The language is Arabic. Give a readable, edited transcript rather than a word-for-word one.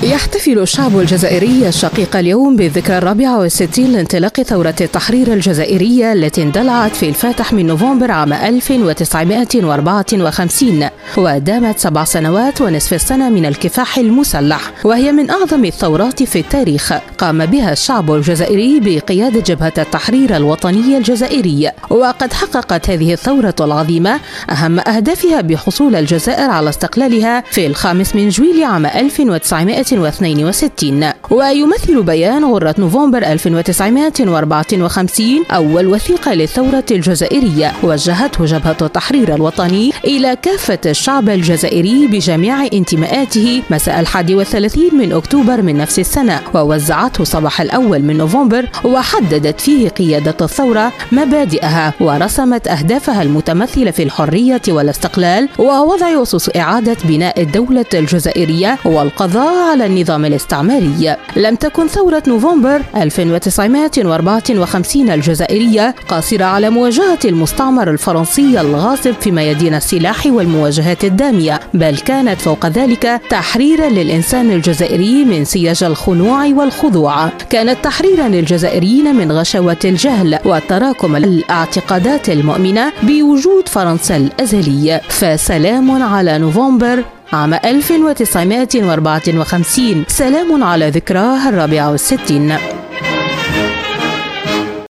يحتفل الشعب الجزائري الشقيق اليوم بالذكرى 64 لانطلاق ثورة التحرير الجزائرية التي اندلعت في الفاتح من نوفمبر عام 1954 ودامت 7 سنوات ونصف السنة من الكفاح المسلح، وهي من أعظم الثورات في التاريخ قام بها الشعب الجزائري بقيادة جبهة التحرير الوطني الجزائري. وقد حققت هذه الثورة العظيمة أهم أهدافها بحصول الجزائر على استقلالها في 5 من جويلية عام 1962. ويمثل بيان غرة نوفمبر 1954 أول وثيقة للثورة الجزائرية وجهته جبهة التحرير الوطني إلى كافة الشعب الجزائري بجميع انتماءاته مساء 31 من أكتوبر من نفس السنة، ووزعته صباح الأول من نوفمبر، وحددت فيه قيادة الثورة مبادئها ورسمت أهدافها المتمثلة في الحرية والاستقلال ووضع أسس إعادة بناء الدولة الجزائرية والقضاء على النظام الاستعماري. لم تكن ثورة نوفمبر 1954 الجزائرية قاصرة على مواجهة المستعمر الفرنسي الغاصب في ميادين السلاح والمواجهات الدامية، بل كانت فوق ذلك تحريرا للإنسان الجزائري من سياج الخنوع والخضوع، كانت تحريرا للجزائريين من غشاوة الجهل وتراكم الاعتقادات المؤمنة بوجود فرنسا الأزلي. فسلام على نوفمبر عام 1954، سلام على ذكراه 64.